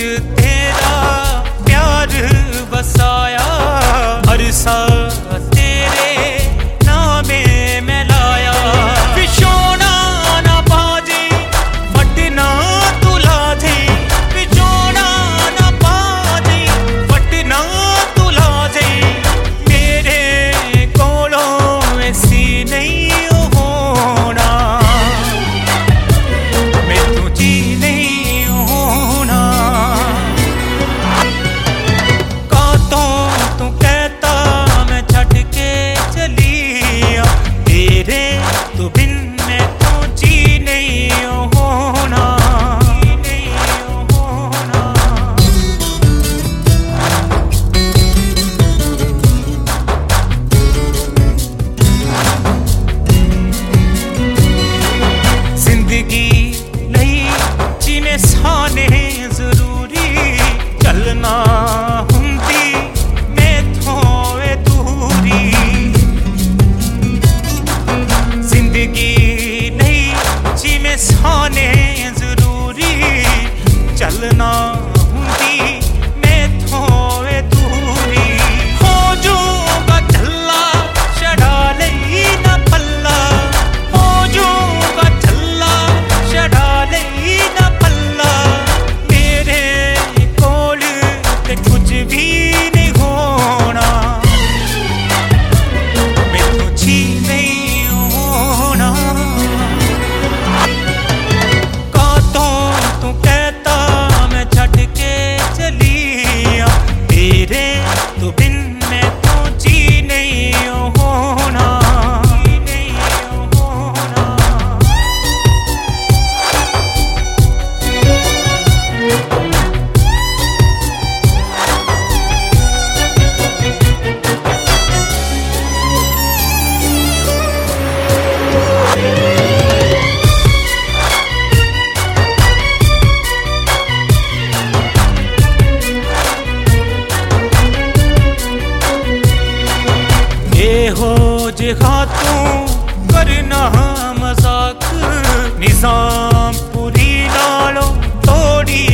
तेरा प्यार बसाया, अरसा तेरे नामे में लाया। विछोड़ा ना बाजे फटना तुला दे, विछोड़ा ना बाजे फटना तुला दे। मेरे कोलों ऐसी नहीं होना, मैं तुझी नहीं होना। कातों तू कहता मैं छड़ के चलिया, तेरे तो बिन मैं तुझी नहीं होना, नहीं होना। जिंदगी नहीं जीने साने जरूरी, चलना हुंदी मैं थोए दूरी। जिंदगी नहीं जीने साने जरूरी, चलना हुंदी मैं थोए दूरी। हो जाऊंगा झल्ला चढ़ा लई ना पल्ला, हो जाऊंगा झल्ला चढ़ा लई ना पल्ला। मेरे कोल ते कुछ भी नहीं होना, मैं तुझी नहीं होना। कातों तू कहता मैं छड़ के चलिया, तेरे तो बिन मैं तुझी नहीं होना, नहीं होना। ये हो जिहा तू करना मजाक, निजाम पूरी नालों तोड़ी